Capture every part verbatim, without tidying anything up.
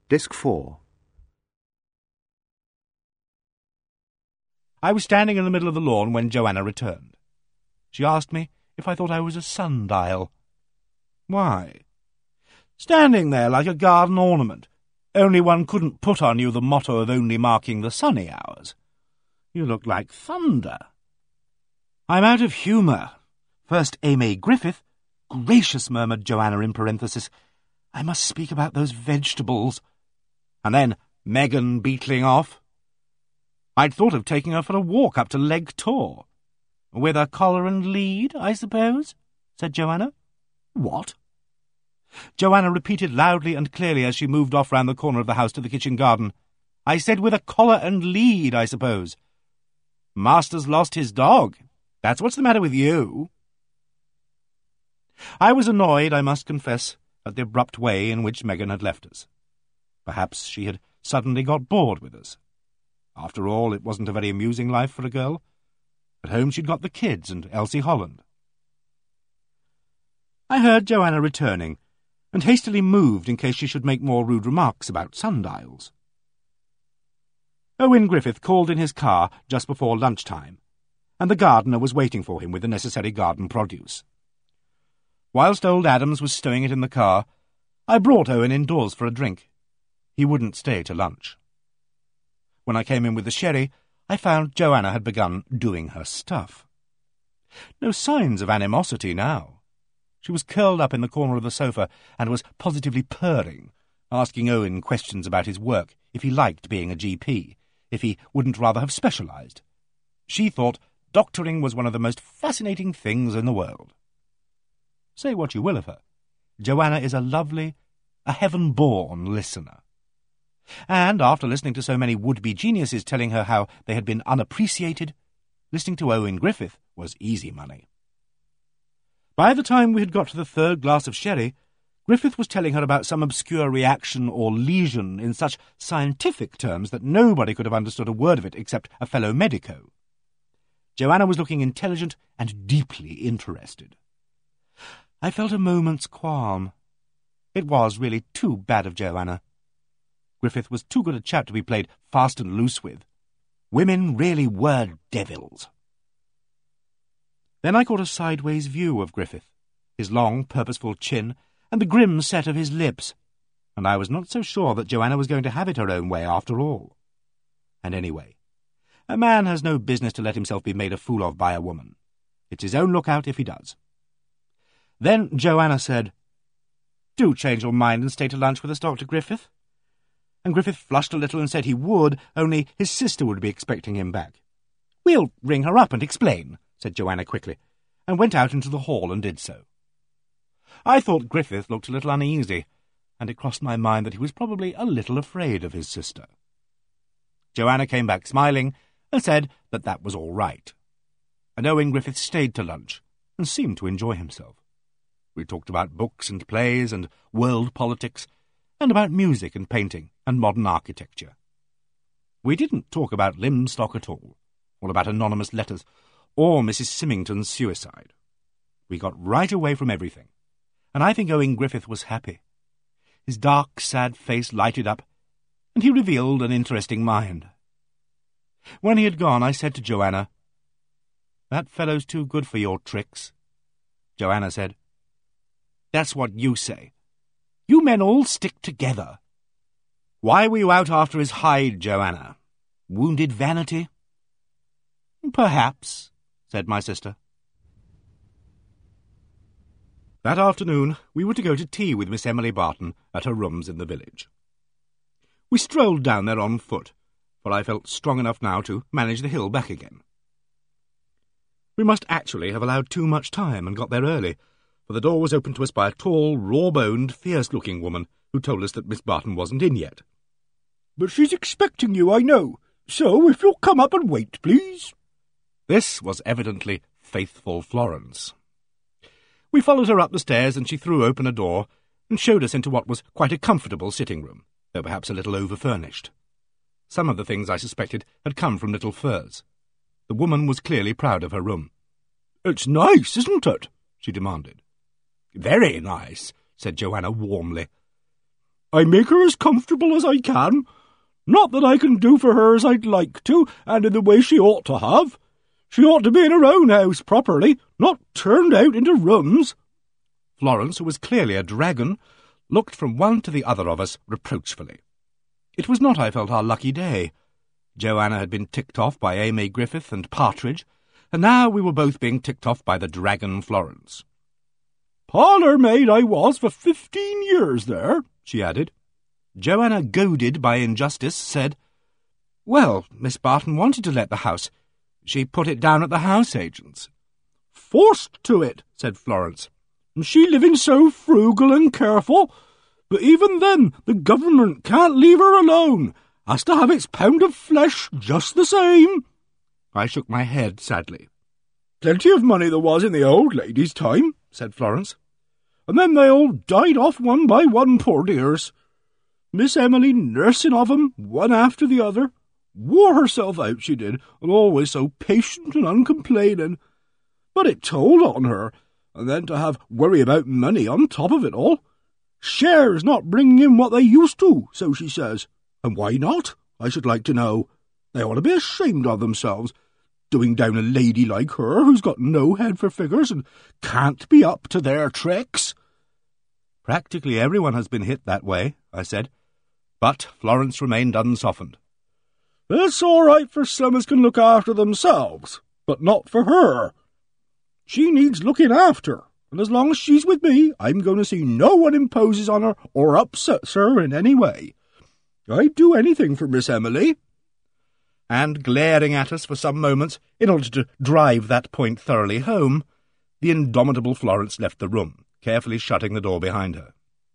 Disc four. I was standing in the middle of the lawn when Joanna returned. She asked me if I thought I was a sundial. Why? Standing there like a garden ornament, only one couldn't put on you the motto of only marking the sunny hours. You look like thunder. I'm out of humour. First Amy Griffith. Gracious, murmured Joanna in parenthesis. I must speak about those vegetables. And then Megan beetling off. I'd thought of taking her for a walk up to Leg Tor. With a collar and lead, I suppose, said Joanna. What? Joanna repeated loudly and clearly as she moved off round the corner of the house to the kitchen garden. I said with a collar and lead, I suppose. Master's lost his dog. That's what's the matter with you. I was annoyed, I must confess, at the abrupt way in which Megan had left us. Perhaps she had suddenly got bored with us. After all, it wasn't a very amusing life for a girl. At home she'd got the kids and Elsie Holland. I heard Joanna returning, and hastily moved in case she should make more rude remarks about sundials. Owen Griffith called in his car just before lunchtime, and the gardener was waiting for him with the necessary garden produce. Whilst old Adams was stowing it in the car, I brought Owen indoors for a drink. He wouldn't stay to lunch. When I came in with the sherry, I found Joanna had begun doing her stuff. No signs of animosity now. She was curled up in the corner of the sofa and was positively purring, asking Owen questions about his work, if he liked being a G P, if he wouldn't rather have specialised. She thought doctoring was one of the most fascinating things in the world. Say what you will of her, Joanna is a lovely, a heaven-born listener. And after listening to so many would-be geniuses telling her how they had been unappreciated, listening to Owen Griffith was easy money. By the time we had got to the third glass of sherry, Griffith was telling her about some obscure reaction or lesion in such scientific terms that nobody could have understood a word of it except a fellow medico. Joanna was looking intelligent and deeply interested. I felt a moment's qualm. It was really too bad of Joanna. Griffith was too good a chap to be played fast and loose with. Women really were devils. Then I caught a sideways view of Griffith, his long, purposeful chin, and the grim set of his lips, and I was not so sure that Joanna was going to have it her own way after all. And anyway, a man has no business to let himself be made a fool of by a woman. It's his own lookout if he does. Then Joanna said, Do change your mind and stay to lunch with us, Doctor Griffith. And Griffith flushed a little and said he would, only his sister would be expecting him back. We'll ring her up and explain, said Joanna quickly, and went out into the hall and did so. I thought Griffith looked a little uneasy, and it crossed my mind that he was probably a little afraid of his sister. Joanna came back smiling and said that that was all right. And Owen Griffith stayed to lunch and seemed to enjoy himself. We talked about books and plays and world politics, and about music and painting and modern architecture. We didn't talk about Limstock at all, or about anonymous letters, or Missus Symington's suicide. We got right away from everything, and I think Owen Griffith was happy. His dark, sad face lighted up, and he revealed an interesting mind. When he had gone, I said to Joanna, That fellow's too good for your tricks. Joanna said, That's what you say. You men all stick together. Why were you out after his hide, Joanna? Wounded vanity? Perhaps, said my sister. That afternoon we were to go to tea with Miss Emily Barton at her rooms in the village. We strolled down there on foot, for I felt strong enough now to manage the hill back again. We must actually have allowed too much time and got there early, for the door was opened to us by a tall, raw-boned, fierce-looking woman who told us that Miss Barton wasn't in yet. But she's expecting you, I know, so if you'll come up and wait, please. This was evidently faithful Florence. We followed her up the stairs, and she threw open a door and showed us into what was quite a comfortable sitting-room, though perhaps a little over-furnished. Some of the things I suspected had come from Little Furs. The woman was clearly proud of her room. It's nice, isn't it? She demanded. Very nice, said Joanna warmly. I make her as comfortable as I can. Not that I can do for her as I'd like to, and in the way she ought to have. She ought to be in her own house properly, not turned out into rooms." Florence, who was clearly a dragon, looked from one to the other of us reproachfully. It was not, I felt, our lucky day. Joanna had been ticked off by Amy Griffith and Partridge, and now we were both being ticked off by the dragon Florence. "Parlour maid I was for fifteen years there," she added. Joanna, goaded by injustice, said, "Well, Miss Barton wanted to let the house. She put it down at the house agent's." "Forced to it," said Florence. "And she living so frugal and careful. But even then, the government can't leave her alone. Has to have its pound of flesh just the same." I shook my head sadly. "Plenty of money there was in the old lady's time," said Florence. "And then they all died off one by one, poor dears. Miss Emily nursing of 'em, one after the other. Wore herself out, she did, and always so patient and uncomplaining. But it told on her, and then to have worry about money on top of it all. Shares not bringing in what they used to, so she says. And why not, I should like to know? They ought to be ashamed of themselves, doing down a lady like her who's got no head for figures and can't be up to their tricks." "Practically everyone has been hit that way," I said. But Florence remained unsoftened. "It's all right for some as can look after themselves, but not for her. She needs looking after, and as long as she's with me, I'm going to see no one imposes on her or upsets her in any way. I'd do anything for Miss Emily." And glaring at us for some moments, in order to drive that point thoroughly home, the indomitable Florence left the room, carefully shutting the door behind her.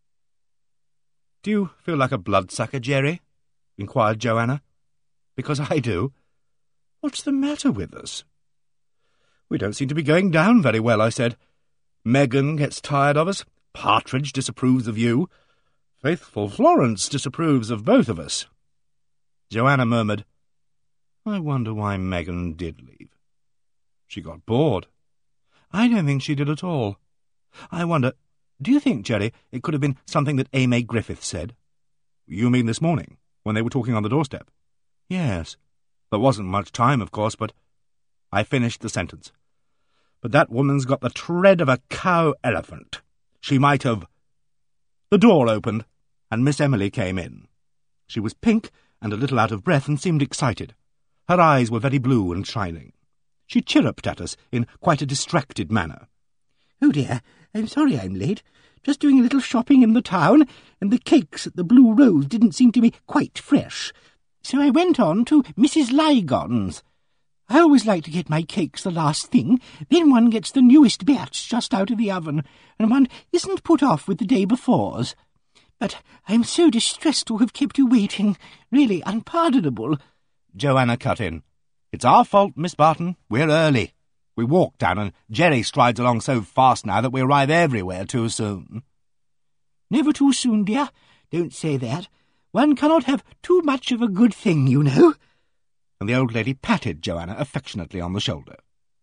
"Do you feel like a bloodsucker, Jerry?" inquired Joanna. "Because I do. What's the matter with us?" "We don't seem to be going down very well," I said. "Megan gets tired of us. Partridge disapproves of you. Faithful Florence disapproves of both of us." Joanna murmured, "I wonder why Megan did leave. She got bored." "I don't think she did at all. I wonder, do you think, Jerry, it could have been something that Amy Griffith said?" "You mean this morning, when they were talking on the doorstep?" "Yes. There wasn't much time, of course, but—" I finished the sentence. "But that woman's got the tread of a cow-elephant. She might have—" The door opened, and Miss Emily came in. She was pink and a little out of breath and seemed excited. Her eyes were very blue and shining. She chirruped at us in quite a distracted manner. "Oh dear, I'm sorry I'm late. Just doing a little shopping in the town, and the cakes at the Blue Rose didn't seem to be quite fresh. So I went on to Missus Lygon's. I always like to get my cakes the last thing, then one gets the newest batch just out of the oven, and one isn't put off with the day before's. But I'm so distressed to have kept you waiting. Really unpardonable." Joanna cut in. "It's our fault, Miss Barton. We're early. We walk down, and Jerry strides along so fast now that we arrive everywhere too soon." "Never too soon, dear. Don't say that. One cannot have too much of a good thing, you know." And the old lady patted Joanna affectionately on the shoulder.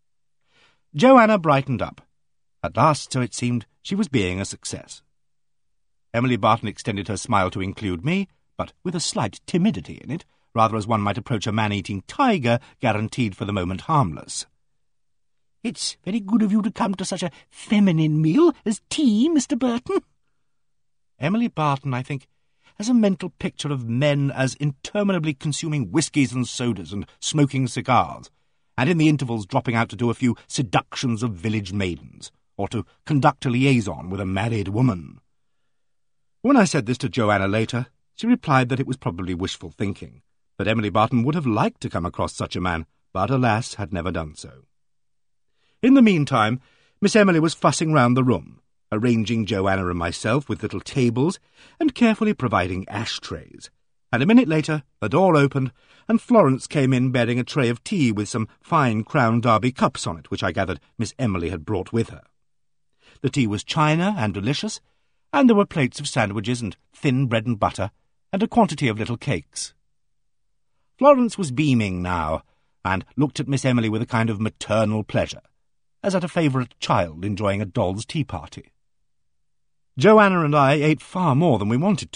Joanna brightened up. At last, so it seemed, she was being a success. Emily Barton extended her smile to include me, but with a slight timidity in it, rather as one might approach a man-eating tiger, guaranteed for the moment harmless. "It's very good of you to come to such a feminine meal as tea, Mister Burton." Emily Barton, I think, has a mental picture of men as interminably consuming whiskies and sodas and smoking cigars, and in the intervals dropping out to do a few seductions of village maidens, or to conduct a liaison with a married woman. When I said this to Joanna later, she replied that it was probably wishful thinking, that Emily Barton would have liked to come across such a man, but, alas, had never done so. In the meantime, Miss Emily was fussing round the room, arranging Joanna and myself with little tables, and carefully providing ashtrays. And a minute later, the door opened, and Florence came in bearing a tray of tea with some fine Crown Derby cups on it, which I gathered Miss Emily had brought with her. The tea was china and delicious, and there were plates of sandwiches and thin bread and butter, and a quantity of little cakes. Florence was beaming now, and looked at Miss Emily with a kind of maternal pleasure, as at a favourite child enjoying a doll's tea-party. Joanna and I ate far more than we wanted to,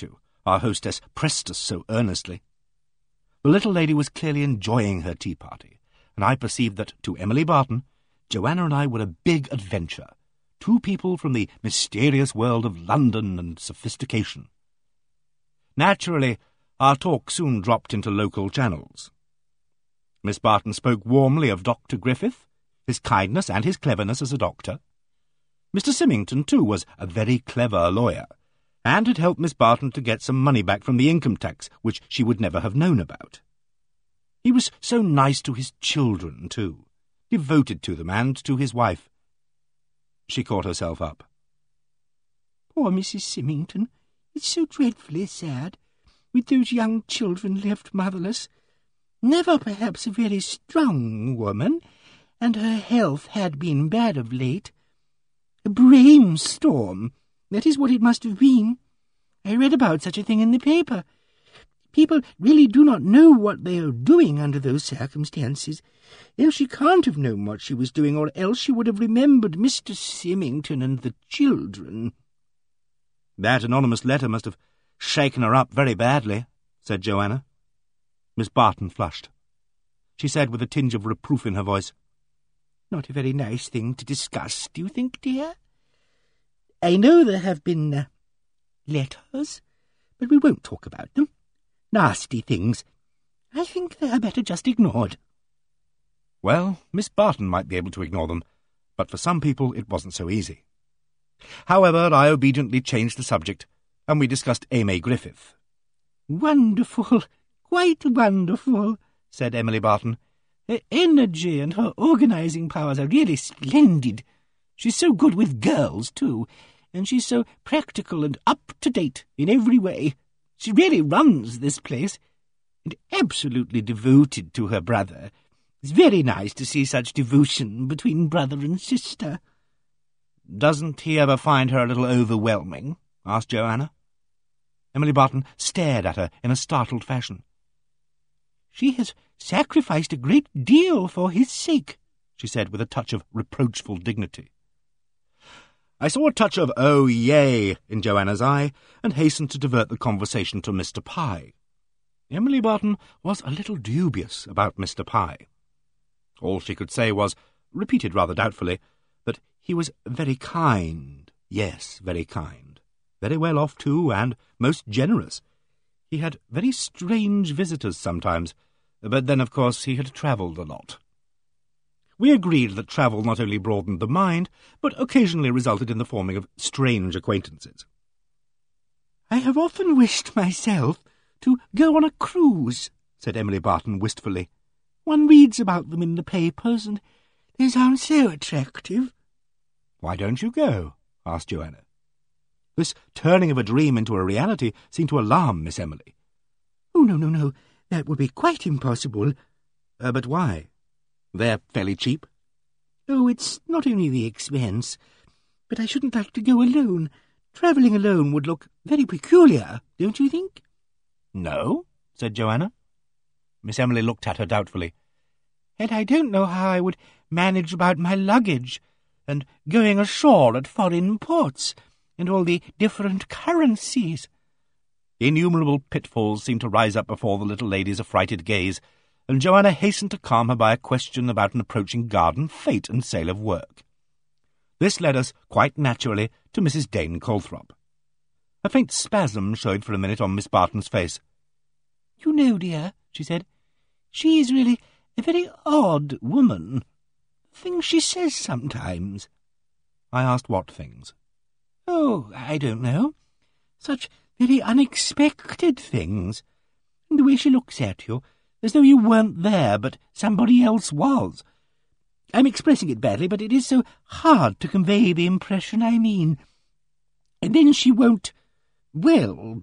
our hostess pressed us so earnestly. The little lady was clearly enjoying her tea party, and I perceived that, to Emily Barton, Joanna and I were a big adventure, two people from the mysterious world of London and sophistication. Naturally, our talk soon dropped into local channels. Miss Barton spoke warmly of Doctor Griffith, his kindness and his cleverness as a doctor. Mister Symington, too, was a very clever lawyer, and had helped Miss Barton to get some money back from the income tax, which she would never have known about. He was so nice to his children, too, devoted to them and to his wife. She caught herself up. Poor Missus Symington. It's so dreadfully sad, with those young children left motherless. Never perhaps a very strong woman, and her health had been bad of late. A brainstorm, that is what it must have been. I read about such a thing in the paper. People really do not know what they are doing under those circumstances. Else she can't have known what she was doing, or else she would have remembered Mister Symington and the children. That anonymous letter must have shaken her up very badly, said Joanna. Miss Barton flushed. She said with a tinge of reproof in her voice, "Not a very nice thing to discuss, do you think, dear? I know there have been uh, letters, but we won't talk about them. Nasty things. I think they are better just ignored." Well, Miss Barton might be able to ignore them, but for some people it wasn't so easy. However, I obediently changed the subject, and we discussed Amy Griffith. "Wonderful, quite wonderful," said Emily Barton. "Her energy and her organising powers are really splendid. She's so good with girls, too, and she's so practical and up-to-date in every way. She really runs this place, and absolutely devoted to her brother. It's very nice to see such devotion between brother and sister." "Doesn't he ever find her a little overwhelming?" asked Joanna. Emily Barton stared at her in a startled fashion. "She has sacrificed a great deal for his sake," she said with a touch of reproachful dignity. I saw a touch of "oh, yay" in Joanna's eye, and hastened to divert the conversation to Mister Pye. Emily Barton was a little dubious about Mister Pye. All she could say was, repeated rather doubtfully, that he was very kind, yes, very kind, very well off too, and most generous. He had very strange visitors sometimes, but then, of course, he had travelled a lot. We agreed that travel not only broadened the mind, but occasionally resulted in the forming of strange acquaintances. "I have often wished myself to go on a cruise," said Emily Barton wistfully. "One reads about them in the papers, and they sound so attractive." "Why don't you go?" asked Joanna. This turning of a dream into a reality seemed to alarm Miss Emily. "Oh, no, no, no, that would be quite impossible." Uh, but why? They're fairly cheap." "Oh, it's not only the expense, but I shouldn't like to go alone. Travelling alone would look very peculiar, don't you think?" "No," said Joanna. Miss Emily looked at her doubtfully. "And I don't know how I would manage about my luggage, and going ashore at foreign ports, and all the different currencies." Innumerable pitfalls seemed to rise up before the little lady's affrighted gaze, and Joanna hastened to calm her by a question about an approaching garden fete and sale of work. This led us, quite naturally, to Missus Dane Calthrop. A faint spasm showed for a minute on Miss Barton's face. "You know, dear," she said, "she is really a very odd woman. Things she says sometimes." I asked what things. "Oh, I don't know. Such very unexpected things. And the way she looks at you, as though you weren't there, but somebody else was. I'm expressing it badly, but it is so hard to convey the impression I mean. And then she won't, well,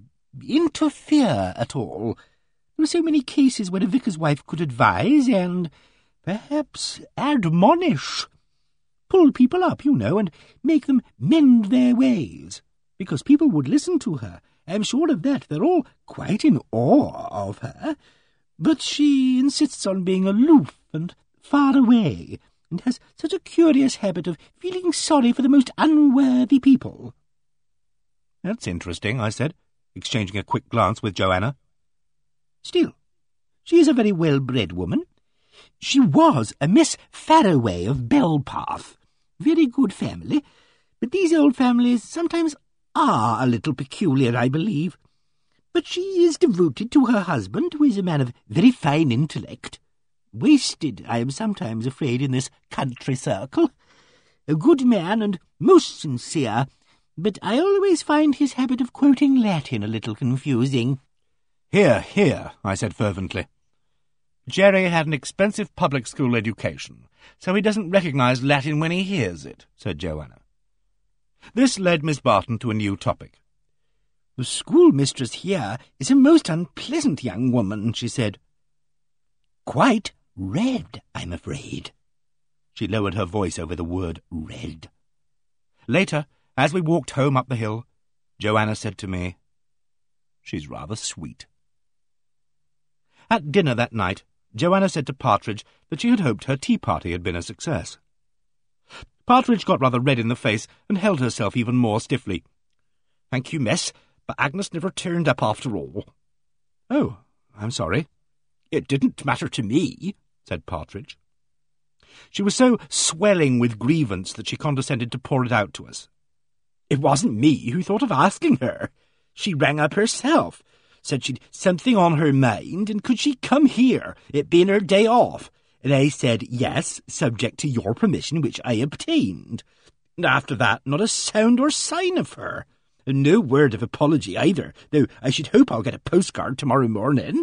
interfere at all. There are so many cases where a vicar's wife could advise and, perhaps, admonish. Pull people up, you know, and make them mend their ways, because people would listen to her. I'm sure of that. They're all quite in awe of her. But she insists on being aloof and far away, and has such a curious habit of feeling sorry for the most unworthy people." "That's interesting," I said, exchanging a quick glance with Joanna. "Still, she is a very well-bred woman. She was a Miss Faraway of Belpath. Very good family, but these old families sometimes are a little peculiar, I believe. But she is devoted to her husband, who is a man of very fine intellect. Wasted, I am sometimes afraid, in this country circle. A good man and most sincere, but I always find his habit of quoting Latin a little confusing." "Hear, hear," I said fervently. "Jerry had an expensive public school education, so he doesn't recognise Latin when he hears it," said Joanna. This led Miss Barton to a new topic. "The schoolmistress here is a most unpleasant young woman," she said. "Quite red, I'm afraid." She lowered her voice over the word red. Later, as we walked home up the hill, Joanna said to me, "She's rather sweet." At dinner that night, Joanna said to Partridge that she had hoped her tea party had been a success. Partridge got rather red in the face and held herself even more stiffly. "Thank you, miss, but Agnes never turned up after all." "Oh, I'm sorry." "It didn't matter to me," said Partridge. She was so swelling with grievance that she condescended to pour it out to us. "It wasn't me who thought of asking her. She rang up herself, said she'd something on her mind, and could she come here, it being her day off, and I said yes, subject to your permission, which I obtained. And after that, not a sound or sign of her, and no word of apology either, though I should hope I'll get a postcard tomorrow morning.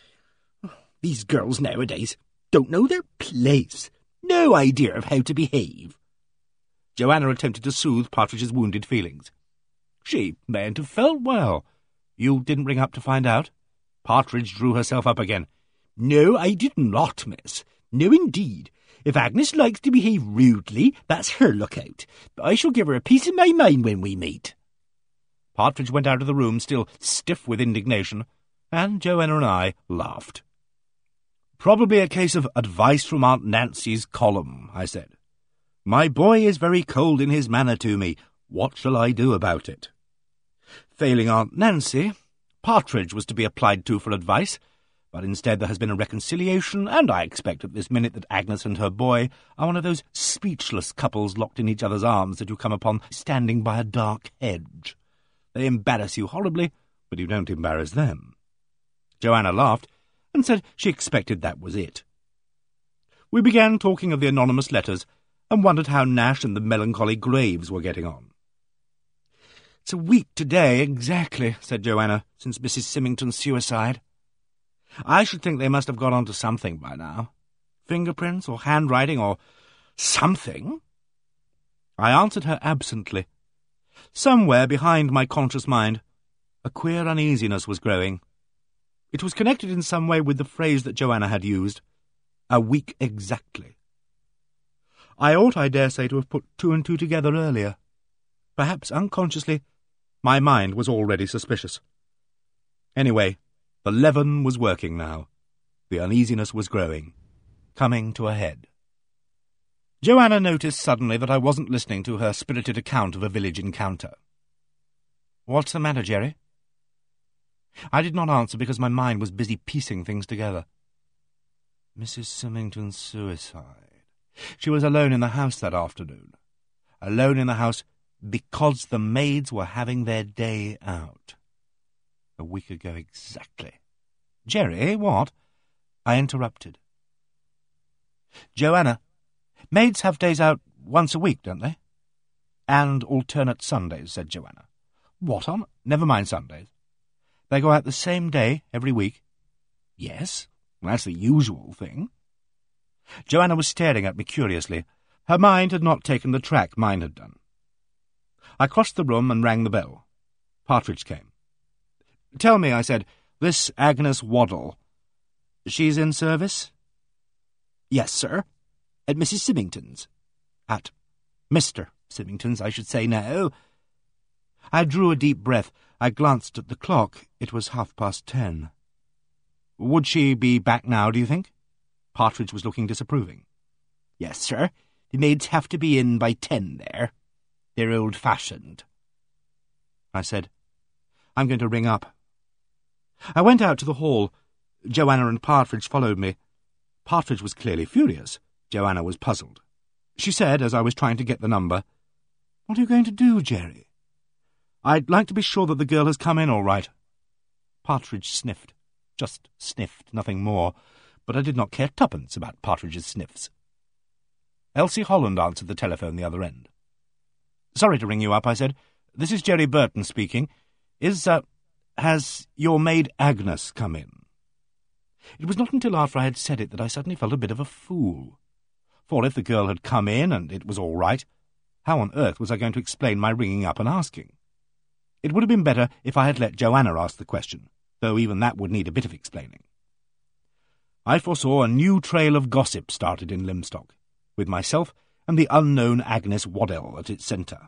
These girls nowadays don't know their place, no idea of how to behave." Joanna attempted to soothe Partridge's wounded feelings. "She mayn't have felt well. You didn't ring up to find out?" Partridge drew herself up again. "No, I did not, miss. No, indeed. If Agnes likes to behave rudely, that's her lookout. But I shall give her a piece of my mind when we meet." Partridge went out of the room, still stiff with indignation, and Joanna and I laughed. "Probably a case of advice from Aunt Nancy's column," I said. "My boy is very cold in his manner to me. What shall I do about it?" Failing Aunt Nancy, Partridge was to be applied to for advice, but instead there has been a reconciliation, and I expect at this minute that Agnes and her boy are one of those speechless couples locked in each other's arms that you come upon standing by a dark hedge. They embarrass you horribly, but you don't embarrass them. Joanna laughed, and said she expected that was it. We began talking of the anonymous letters, and wondered how Nash and the melancholy Graves were getting on. "It's a week today, exactly," said Joanna, "since Missus Symington's suicide. I should think they must have got on to something by now. Fingerprints, or handwriting, or something." I answered her absently. Somewhere behind my conscious mind, a queer uneasiness was growing. It was connected in some way with the phrase that Joanna had used, "a week exactly." I ought, I dare say, to have put two and two together earlier. Perhaps unconsciously, my mind was already suspicious. Anyway, the leaven was working now. The uneasiness was growing, coming to a head. Joanna noticed suddenly that I wasn't listening to her spirited account of a village encounter. "What's the matter, Jerry?" I did not answer because my mind was busy piecing things together. Missus Symington's suicide. She was alone in the house that afternoon. Alone in the house because the maids were having their day out. A week ago exactly. "Jerry, what?" I interrupted. "Joanna, maids have days out once a week, don't they?" "And alternate Sundays," said Joanna. "What on? Never mind Sundays. They go out the same day every week?" "Yes, that's the usual thing." Joanna was staring at me curiously. Her mind had not taken the track mine had done. I crossed the room and rang the bell. Partridge came. "Tell me," I said, "this Agnes Waddle, she's in service?" "Yes, sir. At Missus Symington's." "At Mister Symington's, I should say now." I drew a deep breath. I glanced at the clock. It was half past ten. "Would she be back now, do you think?" Partridge was looking disapproving. "Yes, sir. The maids have to be in by ten there. They're old-fashioned." I said, I'm going to ring up. I went out to the hall. Joanna and Partridge followed me. Partridge was clearly furious. Joanna was puzzled. She said, as I was trying to get the number, "What are you going to do, Jerry?" "I'd like to be sure that the girl has come in all right." Partridge sniffed. Just sniffed, nothing more, but I did not care twopence about Partridge's sniffs. Elsie Holland answered the telephone the other end. "Sorry to ring you up," I said. "This is Jerry Burton speaking. Is, uh, has your maid Agnes come in?" It was not until after I had said it that I suddenly felt a bit of a fool. For if the girl had come in and it was all right, how on earth was I going to explain my ringing up and asking? It would have been better if I had let Joanna ask the question, though even that would need a bit of explaining. I foresaw a new trail of gossip started in Lymstock, with myself and the unknown Agnes Waddell at its centre.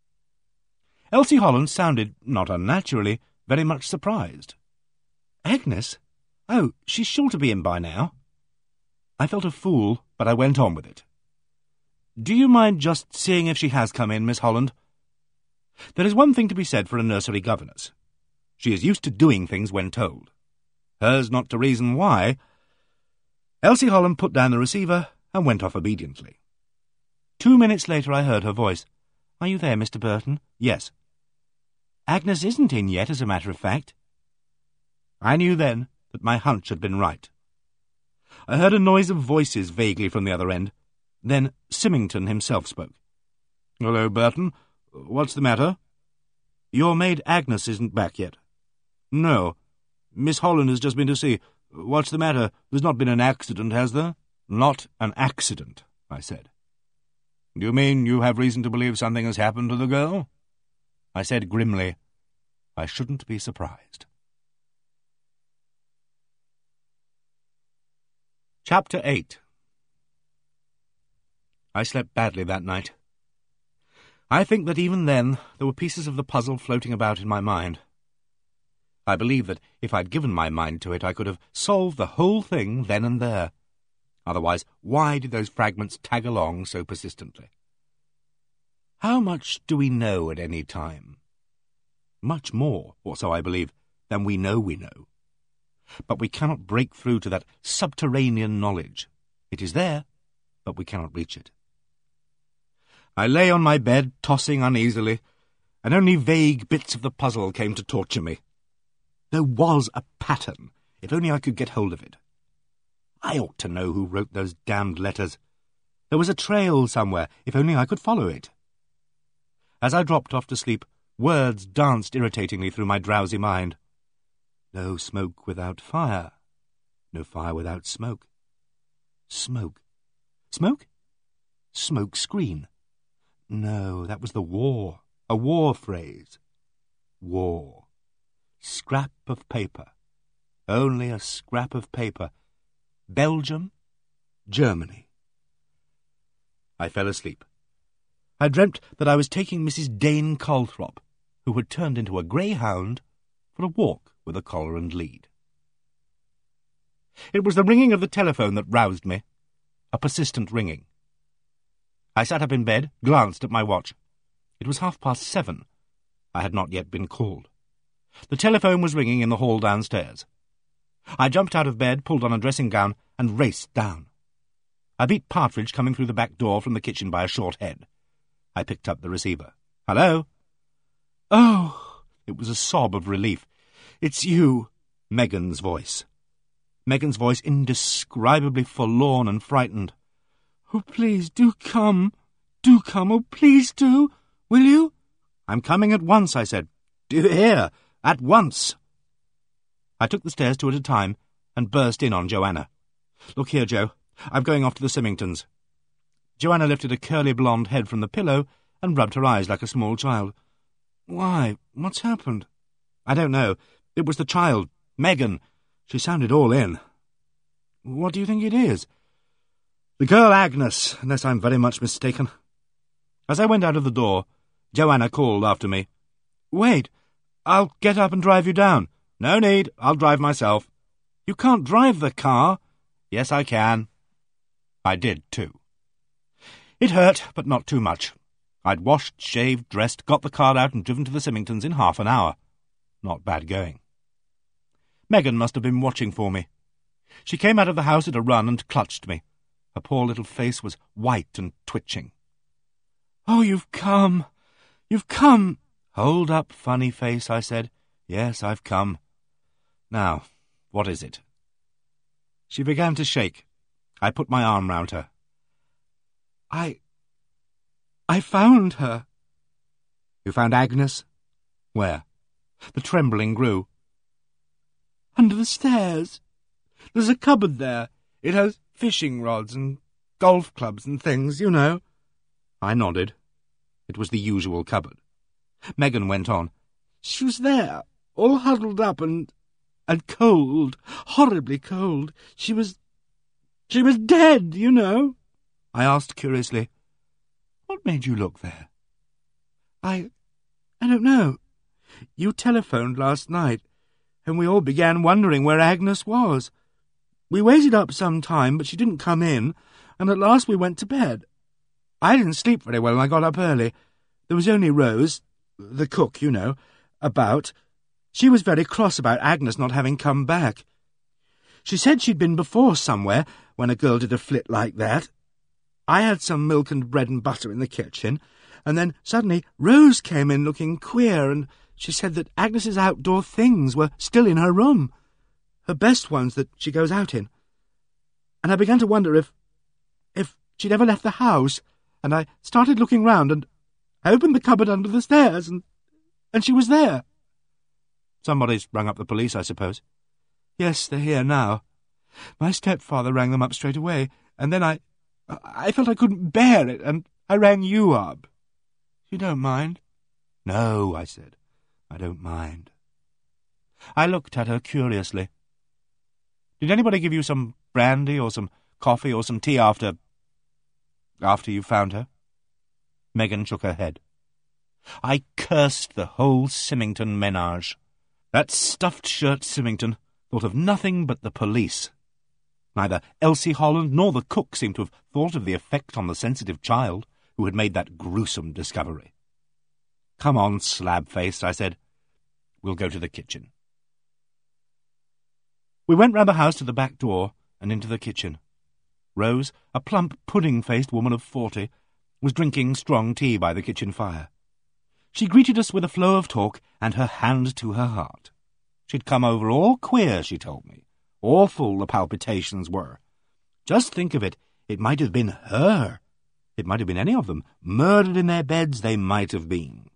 Elsie Holland sounded, not unnaturally, very much surprised. "Agnes? Oh, she's sure to be in by now." I felt a fool, but I went on with it. "Do you mind just seeing if she has come in, Miss Holland? There is one thing to be said for a nursery governess. She is used to doing things when told. Hers not to reason why." Elsie Holland put down the receiver and went off obediently. Two minutes later I heard her voice. "Are you there, Mister Burton?" "Yes." "Agnes isn't in yet, as a matter of fact." I knew then that my hunch had been right. I heard a noise of voices vaguely from the other end. Then Symington himself spoke. "Hello, Burton. What's the matter?" "Your maid Agnes isn't back yet." "No. Miss Holland has just been to see. What's the matter? There's not been an accident, has there?" "Not an accident," I said. "Do you mean you have reason to believe something has happened to the girl?" I said grimly, "I shouldn't be surprised." Chapter eight. I slept badly that night. I think that even then there were pieces of the puzzle floating about in my mind. I believe that if I'd given my mind to it, I could have solved the whole thing then and there. Otherwise, why did those fragments tag along so persistently? How much do we know at any time? Much more, or so I believe, than we know we know. But we cannot break through to that subterranean knowledge. It is there, but we cannot reach it. I lay on my bed, tossing uneasily, and only vague bits of the puzzle came to torture me. There was a pattern, if only I could get hold of it. I ought to know who wrote those damned letters. There was a trail somewhere, if only I could follow it. As I dropped off to sleep, words danced irritatingly through my drowsy mind. No smoke without fire. No fire without smoke. Smoke. Smoke? Smoke screen. No, that was the war. A war phrase. War. Scrap of paper. Only a scrap of paper. Belgium? Germany. I fell asleep. I dreamt that I was taking Missus Dane Calthrop, who had turned into a greyhound, for a walk with a collar and lead. It was the ringing of the telephone that roused me, a persistent ringing. I sat up in bed, glanced at my watch. It was half past seven. I had not yet been called. The telephone was ringing in the hall downstairs. I jumped out of bed, pulled on a dressing gown, and raced down. I beat Partridge coming through the back door from the kitchen by a short head. I picked up the receiver. "Hello?" "Oh!" It was a sob of relief. "It's you." Megan's voice. Megan's voice indescribably forlorn and frightened. "Oh, please, do come. Do come. Oh, please do. Will you?" "I'm coming at once," I said. "Do you hear? At once." I took the stairs two at a time and burst in on Joanna. "Look here, Joe. I'm going off to the Symingtons." Joanna lifted a curly blonde head from the pillow and rubbed her eyes like a small child. "Why? What's happened?" "I don't know. It was the child, Megan. She sounded all in." "What do you think it is?" "The girl Agnes, unless I'm very much mistaken." As I went out of the door, Joanna called after me. "Wait. I'll get up and drive you down." "No need. I'll drive myself." "You can't drive the car." "Yes, I can." I did, too. It hurt, but not too much. I'd washed, shaved, dressed, got the car out and driven to the Symingtons in half an hour. not bad going. Megan must have been watching for me. She came out of the house at a run and clutched me. Her poor little face was white and twitching. "Oh, you've come! You've come!" "Hold up, funny face," I said. "Yes, I've come. Now, what is it?" She began to shake. I put my arm round her. I... I found her." "You found Agnes? Where?" The trembling grew. "Under the stairs. There's a cupboard there. It has fishing rods and golf clubs and things, you know." I nodded. It was the usual cupboard. Megan went on. "She was there, all huddled up and... and cold, horribly cold. She was... she was dead, you know." I asked curiously, "What made you look there?" I... I don't know. You telephoned last night, and we all began wondering where Agnes was. We waited up some time, but she didn't come in, and at last we went to bed. I didn't sleep very well, and I got up early. There was only Rose, the cook, you know, about. She was very cross about Agnes not having come back. She said she'd been before somewhere when a girl did a flit like that. I had some milk and bread and butter in the kitchen, and then suddenly Rose came in looking queer, and she said that Agnes's outdoor things were still in her room, her best ones that she goes out in. And I began to wonder if... if she'd ever left the house, and I started looking round, and I opened the cupboard under the stairs, and... and she was there." "Somebody's rung up the police, I suppose?" "Yes, they're here now. My stepfather rang them up straight away, and then I... I felt I couldn't bear it, and I rang you up. You don't mind?" "No," I said. "I don't mind." I looked at her curiously. "Did anybody give you some brandy or some coffee or some tea after... after you found her?" Megan shook her head. I cursed the whole Symington menage. That stuffed shirt Symington thought of nothing but the police. Neither Elsie Holland nor the cook seemed to have thought of the effect on the sensitive child who had made that gruesome discovery. "Come on, slab-faced," I said. "We'll go to the kitchen." We went round the house to the back door and into the kitchen. Rose, a plump, pudding-faced woman of forty, was drinking strong tea by the kitchen fire. She greeted us with a flow of talk and her hand to her heart. She'd come over all queer, she told me. Awful the palpitations were. Just think of it, it might have been her. It might have been any of them. Murdered in their beds they might have been.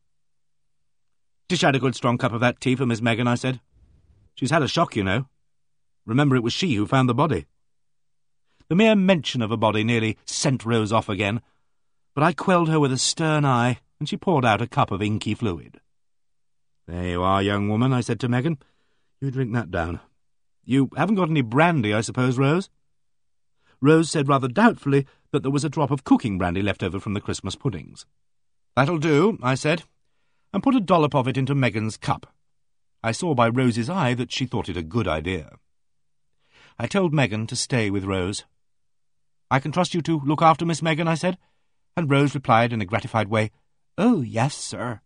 "Dish out a good strong cup of that tea for Miss Megan," I said. "She's had a shock, you know. Remember, it was she who found the body." The mere mention of a body nearly sent Rose off again, but I quelled her with a stern eye, and she poured out a cup of inky fluid. "There you are, young woman," I said to Megan. "You drink that down. You haven't got any brandy, I suppose, Rose?" Rose said rather doubtfully that there was a drop of cooking brandy left over from the Christmas puddings. "That'll do," I said, and put a dollop of it into Megan's cup. I saw by Rose's eye that she thought it a good idea. I told Megan to stay with Rose. "I can trust you to look after Miss Megan," I said, and Rose replied in a gratified way, "Oh, yes, sir."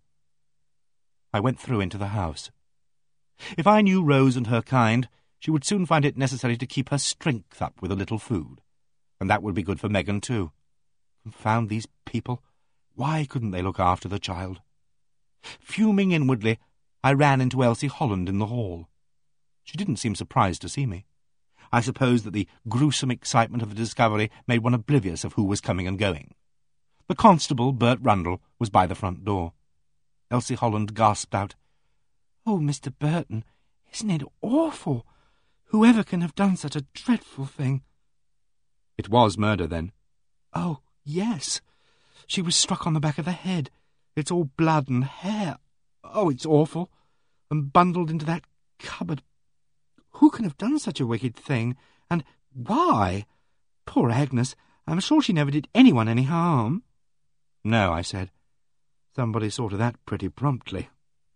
I went through into the house. If I knew Rose and her kind, she would soon find it necessary to keep her strength up with a little food, and that would be good for Megan too. Confound these people! Why couldn't they look after the child? Fuming inwardly, I ran into Elsie Holland in the hall. She didn't seem surprised to see me. I suppose that the gruesome excitement of the discovery made one oblivious of who was coming and going. The constable, Bert Rundle, was by the front door. Elsie Holland gasped out, "Oh, Mister Burton, isn't it awful? Whoever can have done such a dreadful thing?" "It was murder, then?" "Oh, yes. She was struck on the back of the head. It's all blood and hair. Oh, it's awful. And bundled into that cupboard. Who can have done such a wicked thing? And why? Poor Agnes. I'm sure she never did anyone any harm." "No," I said. "Somebody saw to that pretty promptly."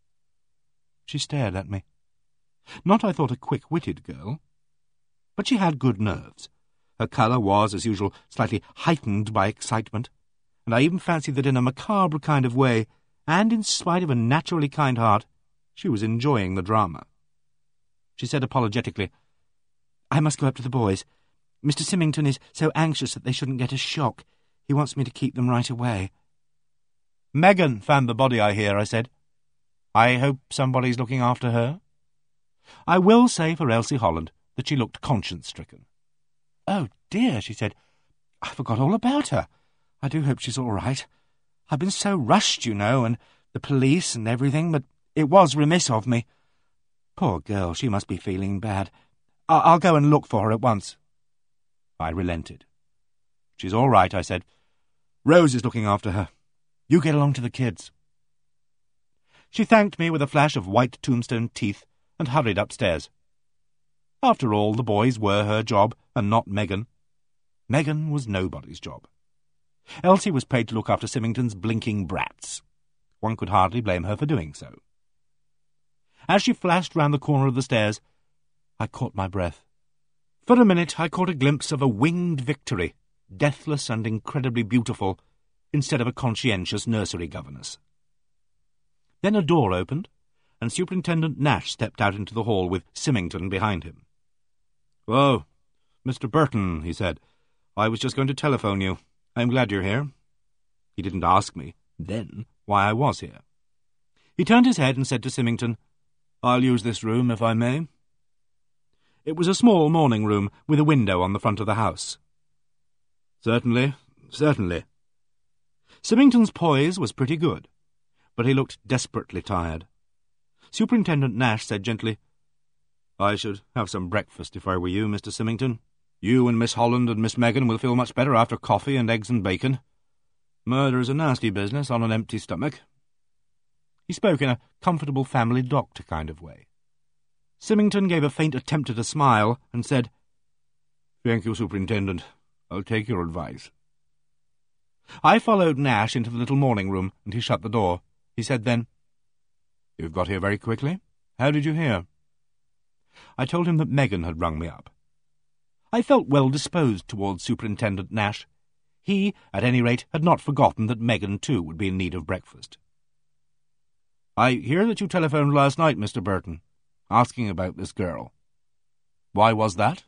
She stared at me. Not, I thought, a quick-witted girl, but she had good nerves. Her colour was, as usual, slightly heightened by excitement, and I even fancied that in a macabre kind of way, and in spite of a naturally kind heart, She was enjoying the drama. She said apologetically, "I must go up to the boys. Mister Symington is so anxious that they shouldn't get a shock. He wants me to keep them right away." "Megan found the body, I hear," I said. "I hope somebody's looking after her." I will say for Elsie Holland that she looked conscience-stricken. "Oh, dear," she said. "I forgot all about her. I do hope she's all right. I've been so rushed, you know, and the police and everything, but it was remiss of me. Poor girl, she must be feeling bad. I- I'll go and look for her at once." I relented. "She's all right," I said. "Rose is looking after her. You get along to the kids." She thanked me with a flash of white tombstone teeth and hurried upstairs. After all, the boys were her job, and not Megan. Megan was nobody's job. Elsie was paid to look after Symington's blinking brats. One could hardly blame her for doing so. As she flashed round the corner of the stairs, I caught my breath. For a minute I caught a glimpse of a winged victory, deathless and incredibly beautiful, instead of a conscientious nursery governess. Then a door opened, and Superintendent Nash stepped out into the hall with Symington behind him. "Oh, Mister Burton," he said. "I was just going to telephone you. I'm glad you're here." He didn't ask me, then, why I was here. He turned his head and said to Symington, "I'll use this room, if I may." It was a small morning room with a window on the front of the house. "Certainly, certainly." Symington's poise was pretty good, but he looked desperately tired. Superintendent Nash said gently, "I should have some breakfast if I were you, Mister Symington. You and Miss Holland and Miss Megan will feel much better after coffee and eggs and bacon. Murder's a nasty business on an empty stomach." He spoke in a comfortable family doctor kind of way. Symington gave a faint attempt at a smile and said, "Thank you, Superintendent. I'll take your advice." I followed Nash into the little morning room, and he shut the door. He said then, "You've got here very quickly. How did you hear?" I told him that Megan had rung me up. I felt well disposed towards Superintendent Nash. He, at any rate, had not forgotten that Megan, too, would be in need of breakfast. "I hear that you telephoned last night, Mister Burton, asking about this girl. Why was that?"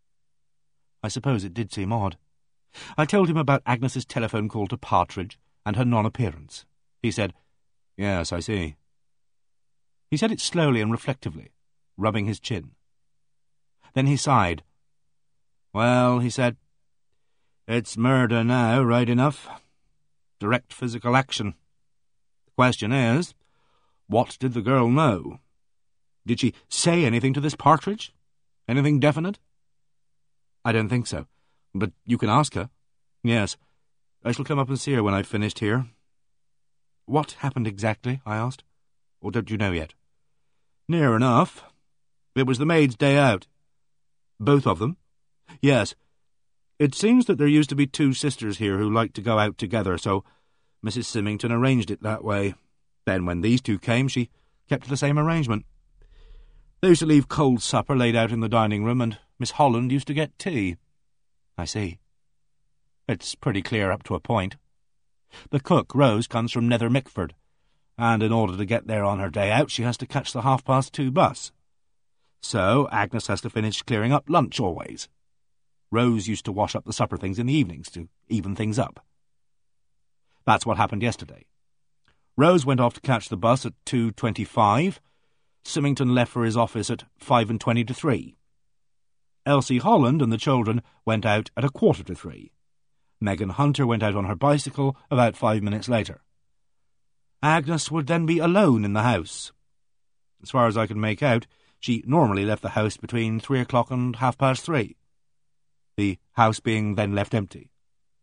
I suppose it did seem odd. I told him about Agnes's telephone call to Partridge and her non-appearance. He said, "Yes, I see." He said it slowly and reflectively, rubbing his chin. Then he sighed. "Well," he said, "it's murder now, right enough. Direct physical action. The question is, what did the girl know? Did she say anything to this Partridge? Anything definite?" "I don't think so, but you can ask her." "Yes, I shall come up and see her when I've finished here." "What happened exactly?" I asked. "Or don't you know yet?" "Near enough. It was the maid's day out." "Both of them?" "Yes. It seems that there used to be two sisters here who liked to go out together, so Missus Symington arranged it that way. Then when these two came, she kept to the same arrangement. They used to leave cold supper laid out in the dining room, and Miss Holland used to get tea." "I see. It's pretty clear up to a point. The cook, Rose, comes from Nether Mickford, and in order to get there on her day out, she has to catch the half-past-two bus. So Agnes has to finish clearing up lunch always. Rose used to wash up the supper things in the evenings to even things up. That's what happened yesterday. Rose went off to catch the bus at two twenty-five. Symington left for his office at five and twenty to three. Elsie Holland and the children went out at a quarter to three. Megan Hunter went out on her bicycle about five minutes later. Agnes would then be alone in the house. As far as I can make out, she normally left the house between three o'clock and half-past three. The house being then left empty.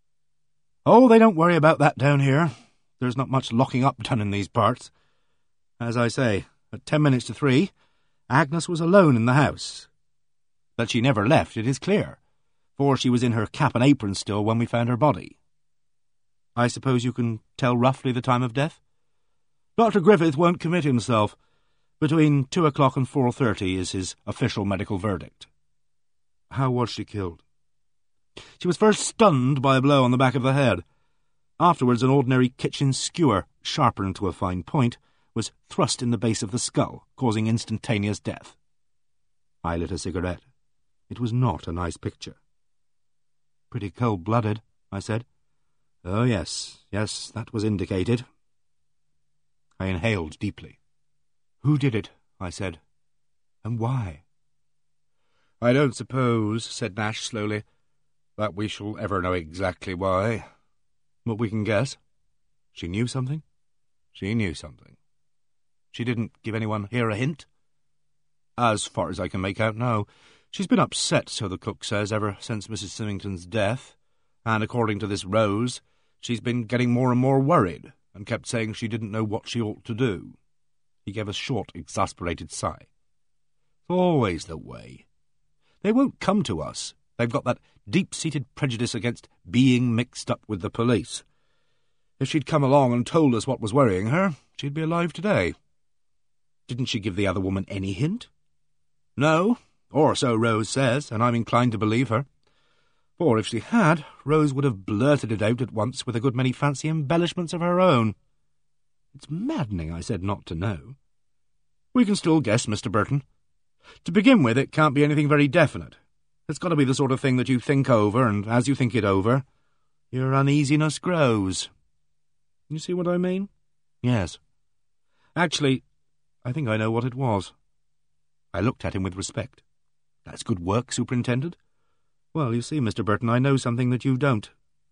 Oh, they don't worry about that down here. There's not much locking up done in these parts. As I say, at ten minutes to three, Agnes was alone in the house. That she never left, it is clear, for she was in her cap and apron still when we found her body. I suppose you can tell roughly the time of death? Doctor Griffith won't commit himself. Between two o'clock and four thirty is his official medical verdict. How was she killed? She was first stunned by a blow on the back of the head. Afterwards an ordinary kitchen skewer, sharpened to a fine point, was thrust in the base of the skull, causing instantaneous death. I lit a cigarette. It was not a nice picture. "Pretty cold-blooded," I said. "Oh, yes, yes, that was indicated." I inhaled deeply. "Who did it?" I said. "And why?" "I don't suppose," said Nash slowly, "that we shall ever know exactly why. But we can guess. She knew something?" "She knew something." "She didn't give anyone here a hint?" "As far as I can make out, no. She's been upset, so the cook says, ever since Missus Symington's death, and according to this Rose, she's been getting more and more worried, and kept saying she didn't know what she ought to do." He gave a short, exasperated sigh. "It's always the way. They won't come to us. They've got that deep-seated prejudice against being mixed up with the police. If she'd come along and told us what was worrying her, she'd be alive today." "Didn't she give the other woman any hint?" "No, or so Rose says, and I'm inclined to believe her. For if she had, Rose would have blurted it out at once with a good many fancy embellishments of her own." "It's maddening," I said, "not to know." "We can still guess, Mister Burton. To begin with, it can't be anything very definite. It's got to be the sort of thing that you think over, and as you think it over, your uneasiness grows. You see what I mean?" "Yes. Actually, I think I know what it was." I looked at him with respect. "That's good work, Superintendent." "Well, you see, Mister Burton, I know something that you don't.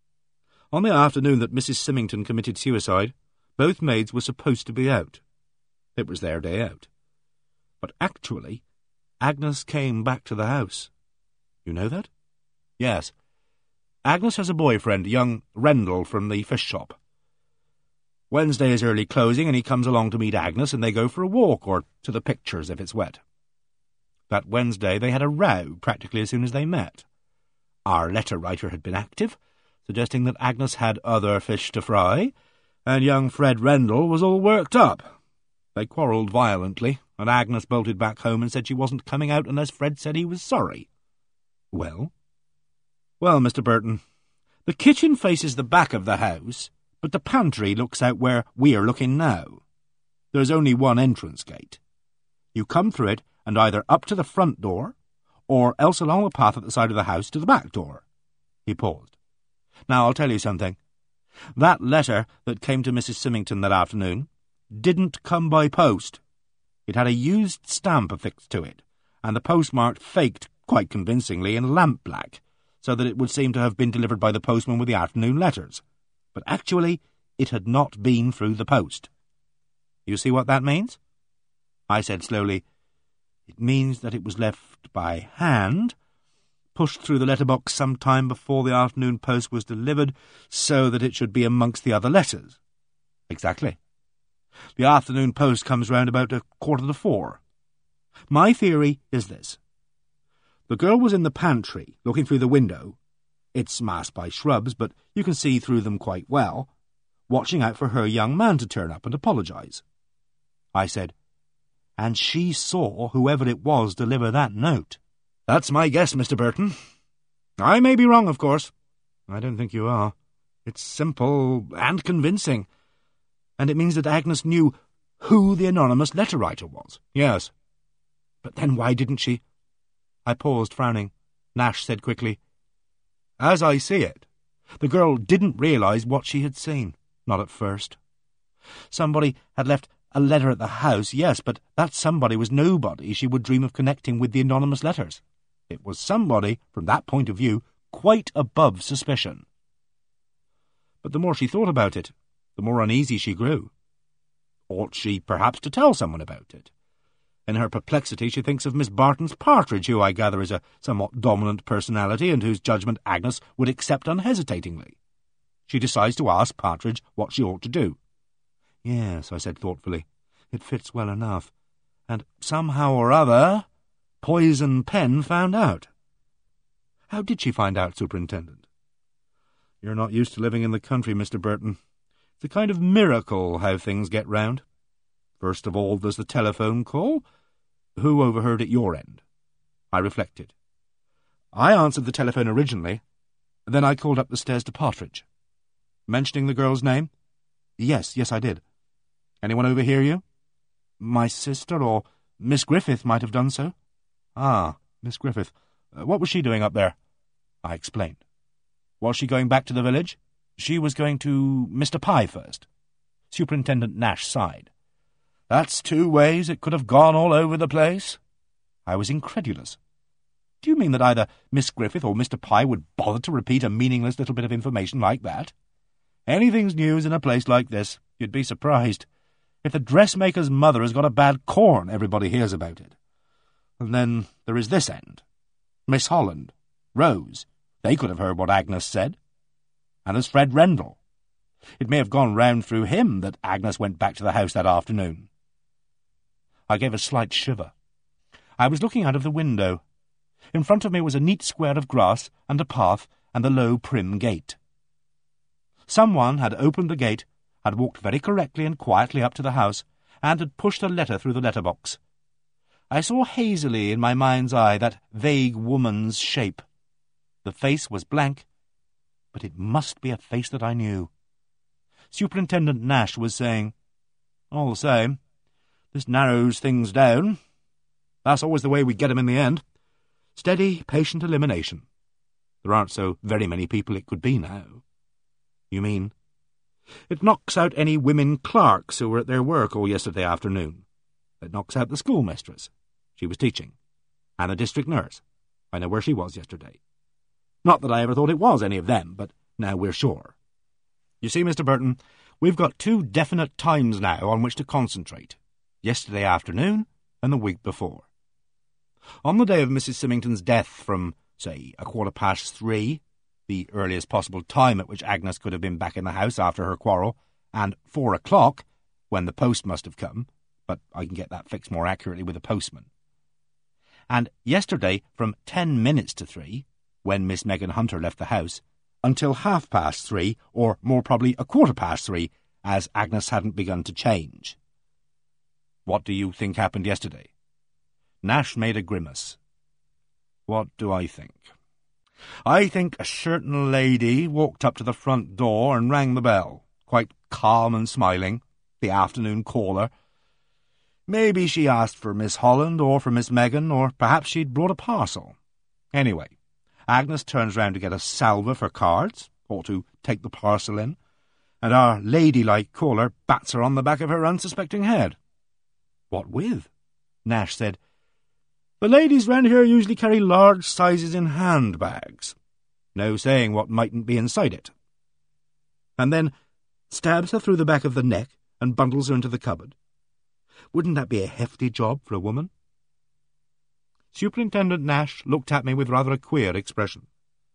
On the afternoon that Missus Symington committed suicide, both maids were supposed to be out. It was their day out. But actually, Agnes came back to the house. You know that?" "Yes. Agnes has a boyfriend, young Rendell from the fish shop. Wednesday is early closing, and he comes along to meet Agnes, and they go for a walk, or to the pictures if it's wet. That Wednesday they had a row practically as soon as they met. Our letter-writer had been active, suggesting that Agnes had other fish to fry, and young Fred Rendell was all worked up. They quarrelled violently, and Agnes bolted back home and said she wasn't coming out unless Fred said he was sorry." "Well?" "Well, Mister Burton, the kitchen faces the back of the house, but the pantry looks out where we are looking now. There's only one entrance gate. You come through it and either up to the front door, or else along the path at the side of the house to the back door." He paused. "Now, I'll tell you something. That letter that came to Missus Symington that afternoon didn't come by post. It had a used stamp affixed to it, and the postmark faked quite convincingly in lampblack, so that it would seem to have been delivered by the postman with the afternoon letters. But actually, it had not been through the post. You see what that means?" I said slowly, "It means that it was left by hand, pushed through the letterbox some time before the afternoon post was delivered, so that it should be amongst the other letters." "Exactly. The afternoon post comes round about a quarter to four. My theory is this. The girl was in the pantry, looking through the window. It's masked by shrubs, but you can see through them quite well, watching out for her young man to turn up and apologise." I said, "And she saw whoever it was deliver that note." "That's my guess, Mister Burton. I may be wrong, of course." "I don't think you are. It's simple and convincing. And it means that Agnes knew who the anonymous letter-writer was." "Yes." "But then why didn't she—" I paused, frowning. Nash said quickly, "As I see it, the girl didn't realise what she had seen. Not at first. Somebody had left a letter at the house, yes, but that somebody was nobody she would dream of connecting with the anonymous letters. It was somebody, from that point of view, quite above suspicion. But the more she thought about it, the more uneasy she grew. Ought she, perhaps, to tell someone about it? In her perplexity, she thinks of Miss Barton's Partridge, who I gather is a somewhat dominant personality, and whose judgment Agnes would accept unhesitatingly. She decides to ask Partridge what she ought to do." "Yes," I said thoughtfully, "it fits well enough. And somehow or other, Poison Pen found out." "How did she find out, Superintendent?" "You're not used to living in the country, Mister Burton. It's a kind of miracle how things get round. First of all, there's the telephone call. Who overheard at your end?" I reflected. "I answered the telephone originally. Then I called up the stairs to Partridge." "Mentioning the girl's name?" "Yes, yes, I did." "Anyone overhear you?" My sister or Miss Griffith might have done so. Ah, Miss Griffith. Uh, what was she doing up there? I explained. Was she going back to the village? She was going to Mister Pye first. Superintendent Nash sighed. That's two ways it could have gone all over the place. I was incredulous. Do you mean that either Miss Griffith or Mister Pye would bother to repeat a meaningless little bit of information like that? Anything's news in a place like this. You'd be surprised. If the dressmaker's mother has got a bad corn, everybody hears about it. And then there is this end. Miss Holland, Rose, they could have heard what Agnes said. And there's Fred Rendell. It may have gone round through him that Agnes went back to the house that afternoon. I gave a slight shiver. I was looking out of the window. In front of me was a neat square of grass and a path and the low, prim gate. Someone had opened the gate, had walked very correctly and quietly up to the house, and had pushed a letter through the letterbox. I saw hazily in my mind's eye that vague woman's shape. The face was blank, but it must be a face that I knew. Superintendent Nash was saying, "All the same, this narrows things down. That's always the way we get 'em in the end. Steady, patient elimination. There aren't so very many people it could be now." "You mean?" "It knocks out any women clerks who were at their work all yesterday afternoon. It knocks out the schoolmistress. She was teaching. And the district nurse. I know where she was yesterday. Not that I ever thought it was any of them, but now we're sure. You see, Mister Burton, we've got two definite times now on which to concentrate. Yesterday afternoon and the week before. On the day of Missus Symington's death from, say, a quarter past three, the earliest possible time at which Agnes could have been back in the house after her quarrel, and four o'clock, when the post must have come, but I can get that fixed more accurately with the postman. And yesterday from ten minutes to three, when Miss Megan Hunter left the house, until half past three, or more probably a quarter past three, as Agnes hadn't begun to change. What do you think happened yesterday? Nash made a grimace. What do I think? I think a certain lady walked up to the front door and rang the bell, quite calm and smiling, the afternoon caller. Maybe she asked for Miss Holland or for Miss Megan, or perhaps she'd brought a parcel. Anyway, Agnes turns round to get a salver for cards, or to take the parcel in, and our ladylike caller bats her on the back of her unsuspecting head. What with? Nash said, The ladies round here usually carry large sizes in handbags. No saying what mightn't be inside it. And then stabs her through the back of the neck and bundles her into the cupboard. Wouldn't that be a hefty job for a woman? Superintendent Nash looked at me with rather a queer expression.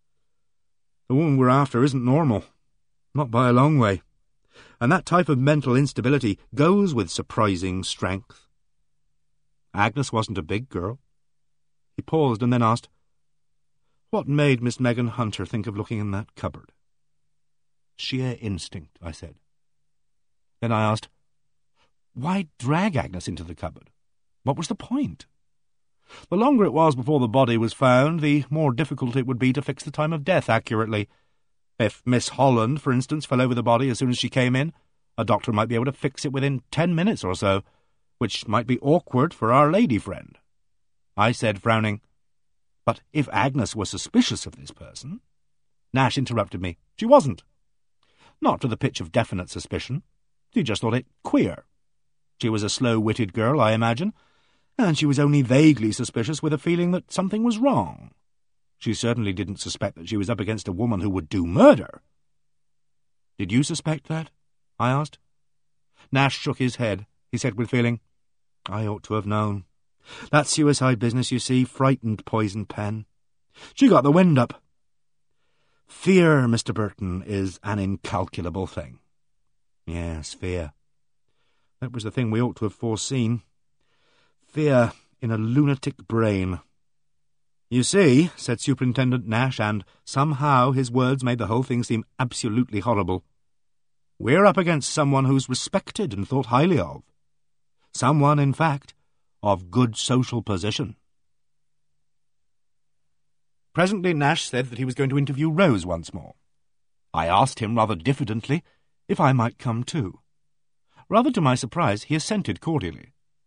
The woman we're after isn't normal. Not by a long way. And that type of mental instability goes with surprising strength. Agnes wasn't a big girl. He paused and then asked, What made Miss Megan Hunter think of looking in that cupboard? Sheer instinct, I said. Then I asked, Why drag Agnes into the cupboard? What was the point? The longer it was before the body was found, the more difficult it would be to fix the time of death accurately. If Miss Holland, for instance, fell over the body as soon as she came in, a doctor might be able to fix it within ten minutes or so, which might be awkward for our lady friend. I said, frowning, But if Agnes was suspicious of this person... Nash interrupted me. She wasn't. Not to the pitch of definite suspicion. She just thought it queer. She was a slow-witted girl, I imagine, and she was only vaguely suspicious with a feeling that something was wrong. She certainly didn't suspect that she was up against a woman who would do murder. Did you suspect that? I asked. Nash shook his head. He said with feeling, I ought to have known. That suicide business, you see, frightened Poison Pen. She got the wind up. Fear, Mister Burton, is an incalculable thing. Yes, fear. That was the thing we ought to have foreseen. Fear in a lunatic brain. You see, said Superintendent Nash, and somehow his words made the whole thing seem absolutely horrible. We're up against someone who's respected and thought highly of. Someone, in fact, of good social position. Presently Nash said that he was going to interview Rose once more. I asked him rather diffidently if I might come too. Rather to my surprise, he assented cordially.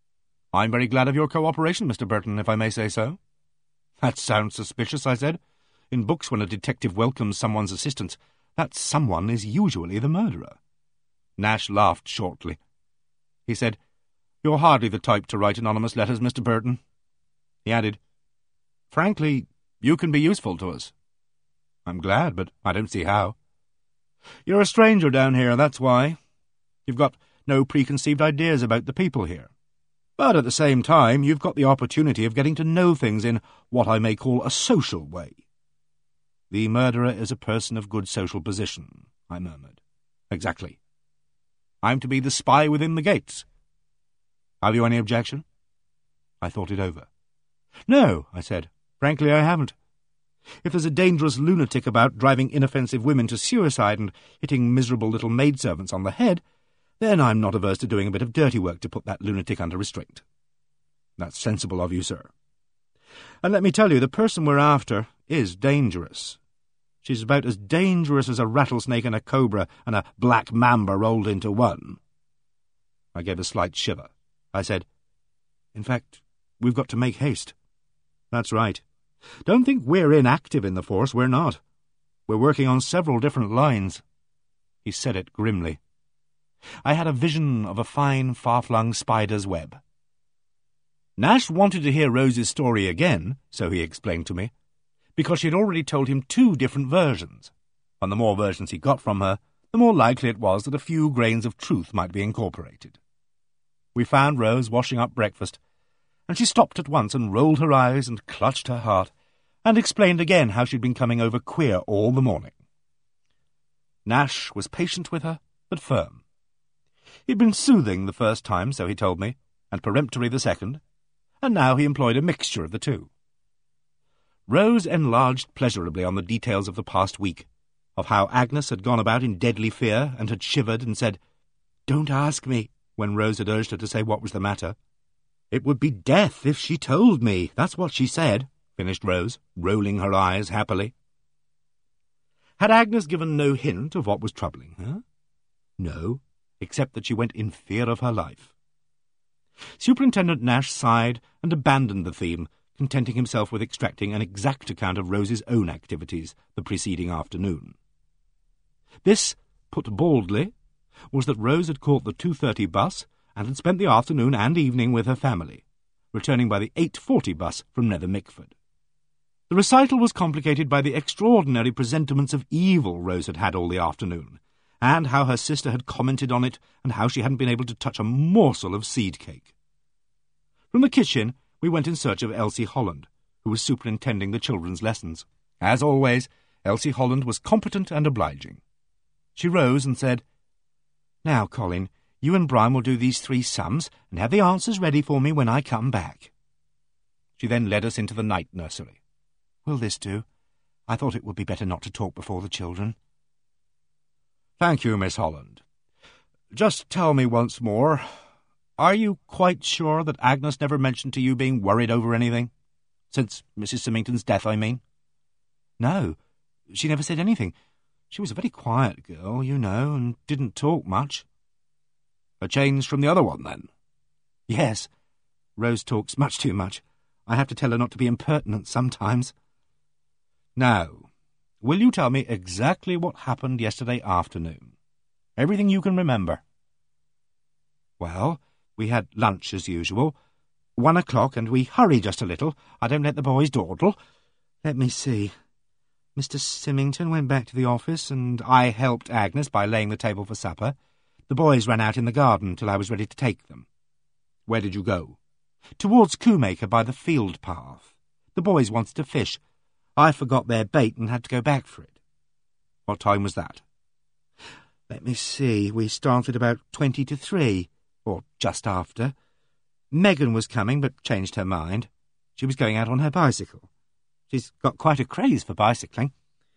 I'm very glad of your cooperation, Mister Burton, if I may say so. That sounds suspicious, I said. In books, when a detective welcomes someone's assistance, that someone is usually the murderer. Nash laughed shortly. He said, You're hardly the type to write anonymous letters, Mister Burton. He added, Frankly, you can be useful to us. I'm glad, but I don't see how. You're a stranger down here, that's why. You've got no preconceived ideas about the people here. But at the same time, you've got the opportunity of getting to know things in what I may call a social way. The murderer is a person of good social position, I murmured. Exactly. I'm to be the spy within the gates. Have you any objection? I thought it over. No, I said. Frankly, I haven't. If there's a dangerous lunatic about driving inoffensive women to suicide and hitting miserable little maidservants on the head, then I'm not averse to doing a bit of dirty work to put that lunatic under restraint. That's sensible of you, sir. And let me tell you, the person we're after is dangerous. She's about as dangerous as a rattlesnake and a cobra and a black mamba rolled into one. I gave a slight shiver. I said, In fact, we've got to make haste. That's right. Don't think we're inactive in the force, we're not. We're working on several different lines. He said it grimly. I had a vision of a fine, far-flung spider's web. Nash wanted to hear Rose's story again, so he explained to me, because she had already told him two different versions, and the more versions he got from her, the more likely it was that a few grains of truth might be incorporated. We found Rose washing up breakfast, and she stopped at once and rolled her eyes and clutched her heart, and explained again how she'd been coming over queer all the morning. Nash was patient with her, but firm. He'd been soothing the first time, so he told me, and peremptory the second, and now he employed a mixture of the two. Rose enlarged pleasurably on the details of the past week, of how Agnes had gone about in deadly fear and had shivered and said, "Don't ask me," when Rose had urged her to say what was the matter. "It would be death if she told me, that's what she said," finished Rose, rolling her eyes happily. Had Agnes given no hint of what was troubling her? No, except that she went in fear of her life. Superintendent Nash sighed and abandoned the theme, contenting himself with extracting an exact account of Rose's own activities the preceding afternoon. This, put baldly, was that Rose had caught the two thirty bus and had spent the afternoon and evening with her family, returning by the eight forty bus from Nether Mickford. The recital was complicated by the extraordinary presentiments of evil Rose had had all the afternoon, and how her sister had commented on it, and how she hadn't been able to touch a morsel of seed cake. From the kitchen we went in search of Elsie Holland, who was superintending the children's lessons. As always, Elsie Holland was competent and obliging. She rose and said, "Now, Colin, you and Brian will do these three sums, and have the answers ready for me when I come back." She then led us into the night nursery. "Will this do? I thought it would be better not to talk before the children." "Thank you, Miss Holland. Just tell me once more, are you quite sure that Agnes never mentioned to you being worried over anything? Since Missus Symington's death, I mean." "No, she never said anything. She was a very quiet girl, you know, and didn't talk much." "A change from the other one, then?" "Yes. Rose talks much too much. I have to tell her not to be impertinent sometimes." "Now, will you tell me exactly what happened yesterday afternoon? Everything you can remember." "Well, we had lunch as usual. One o'clock, and we hurry just a little. I don't let the boys dawdle. Let me see. Mister Symington went back to the office, and I helped Agnes by laying the table for supper. The boys ran out in the garden till I was ready to take them." "Where did you go?" "Towards Coomacre by the field path. The boys wanted to fish. I forgot their bait and had to go back for it." "What time was that?" "Let me see. We started about twenty to three, or just after. Megan was coming, but changed her mind. She was going out on her bicycle. She's got quite a craze for bicycling."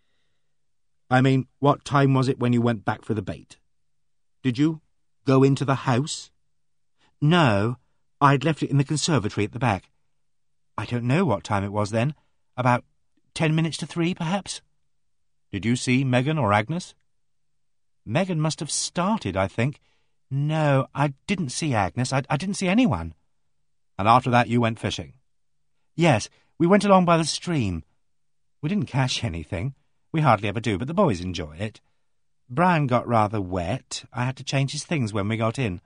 "I mean, what time was it when you went back for the bait? Did you go into the house?" "No, I'd left it in the conservatory at the back. I don't know what time it was then. About ten minutes to three, perhaps." "Did you see Megan or Agnes?" "Megan must have started, I think. No, I didn't see Agnes. I, I didn't see anyone." And after that you went fishing? Yes, we went along by the stream. We didn't catch anything. We hardly ever do, but the boys enjoy it. Brian got rather wet. I had to change his things when we got in.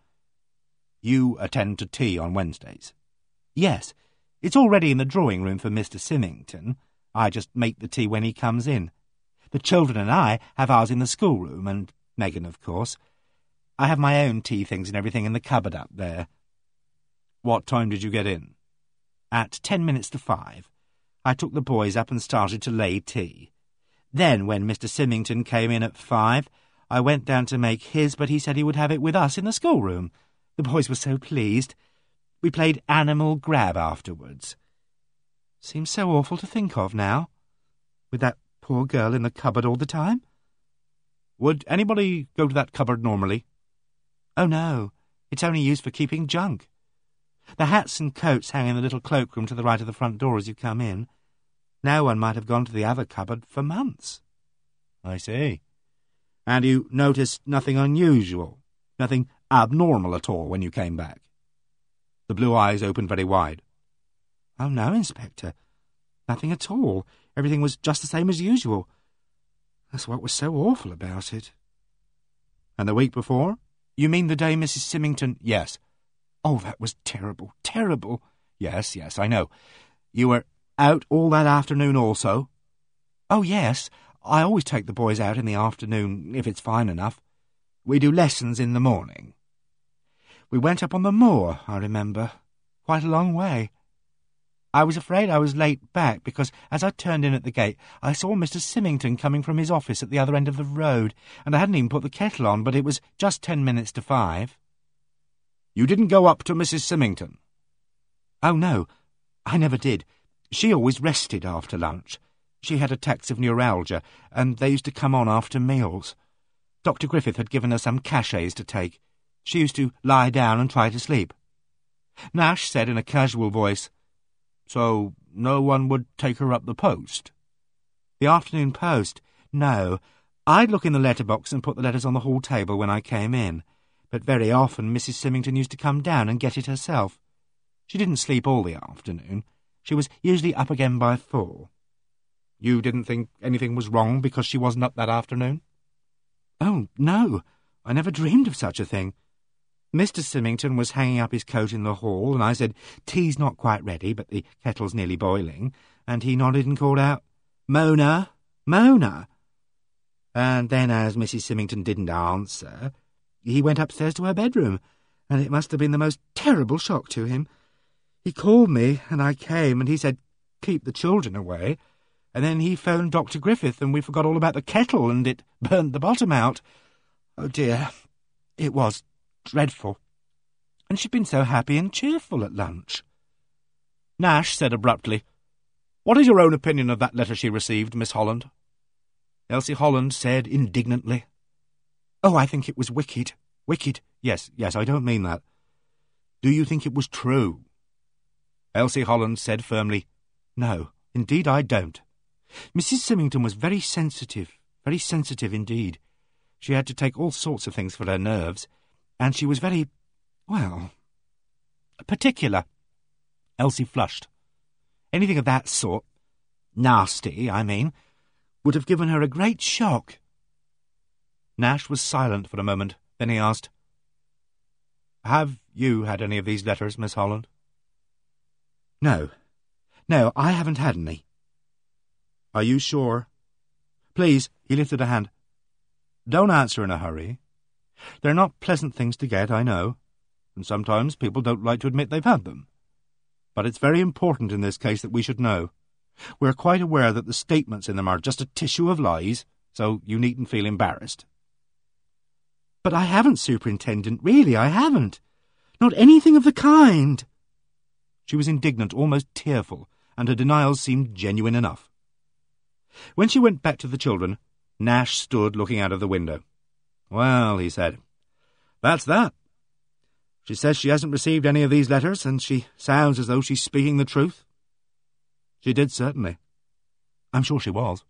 You attend to tea on Wednesdays? Yes. It's all ready in the drawing room for Mister Symington. I just make the tea when he comes in. The children and I have ours in the schoolroom, and Megan, of course. I have my own tea things and everything in the cupboard up there. What time did you get in? At ten minutes to five. I took the boys up and started to lay tea. Then, when Mister Symington came in at five, I went down to make his, but he said he would have it with us in the schoolroom. The boys were so pleased. We played Animal Grab afterwards. Seems so awful to think of now, with that poor girl in the cupboard all the time. Would anybody go to that cupboard normally? Oh, no. It's only used for keeping junk. The hats and coats hang in the little cloakroom to the right of the front door as you come in. No one might have gone to the other cupboard for months. I see. And you noticed nothing unusual, nothing abnormal at all when you came back? The blue eyes opened very wide. Oh, no, Inspector. Nothing at all. Everything was just the same as usual. That's what was so awful about it. And the week before? You mean the day Missus Symington... Yes. Oh, that was terrible, terrible. Yes, yes, I know. You were out all that afternoon also? Oh, yes. I always take the boys out in the afternoon, if it's fine enough. We do lessons in the morning. We went up on the moor, I remember. Quite a long way. I was afraid I was late back, because as I turned in at the gate, I saw Mister Symington coming from his office at the other end of the road, and I hadn't even put the kettle on, but it was just ten minutes to five. You didn't go up to Missus Symington? Oh, no, I never did. She always rested after lunch. She had attacks of neuralgia, and they used to come on after meals. Doctor Griffith had given her some cachets to take. She used to lie down and try to sleep. Nash said in a casual voice, "So no one would take her up the post?" The afternoon post? No. I'd look in the letterbox and put the letters on the hall table when I came in, but very often Missus Symington used to come down and get it herself. She didn't sleep all the afternoon. She was usually up again by four. You didn't think anything was wrong because she wasn't up that afternoon? Oh, no. I never dreamed of such a thing. Mister Symington was hanging up his coat in the hall, and I said, "Tea's not quite ready, but the kettle's nearly boiling," and he nodded and called out, "Mona, Mona." And then, as Missus Symington didn't answer, he went upstairs to her bedroom, and it must have been the most terrible shock to him. He called me, and I came, and he said, "Keep the children away," and then he phoned Doctor Griffith, and we forgot all about the kettle, and it burnt the bottom out. Oh, dear, it was dreadful. And she'd been so happy and cheerful at lunch. Nash said abruptly, "What is your own opinion of that letter she received, Miss Holland?" Elsie Holland said indignantly, "Oh, I think it was wicked. Wicked. Yes, yes, I don't mean that." "Do you think it was true?" Elsie Holland said firmly, "No, indeed I don't. Missus Symington was very sensitive, very sensitive indeed. She had to take all sorts of things for her nerves, and she was very, well, particular." Elsie flushed. Anything of that sort, nasty, I mean, would have given her a great shock. Nash was silent for a moment. Then he asked, "Have you had any of these letters, Miss Holland?" "No. No, I haven't had any." "Are you sure?" "Please," he lifted a hand, "don't answer in a hurry. They're not pleasant things to get, I know, and sometimes people don't like to admit they've had them. But it's very important in this case that we should know. We're quite aware that the statements in them are just a tissue of lies, so you needn't feel embarrassed." "But I haven't, Superintendent, really, I haven't. Not anything of the kind." She was indignant, almost tearful, and her denials seemed genuine enough. When she went back to the children, Nash stood looking out of the window. "Well," he said, "that's that. She says she hasn't received any of these letters, and she sounds as though she's speaking the truth." "She did, certainly. I'm sure she was."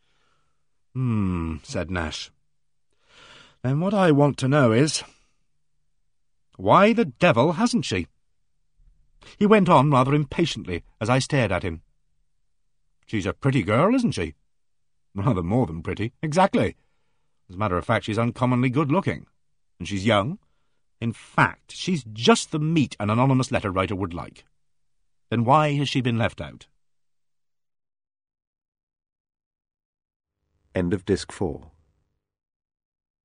"Hmm," said Nash. "Then what I want to know is, why the devil hasn't she?" He went on rather impatiently as I stared at him. She's a pretty girl, isn't she? Rather more than pretty. Exactly. As a matter of fact, she's uncommonly good-looking. And she's young. In fact, she's just the meat an anonymous letter writer would like. Then why has she been left out? End of Disc four.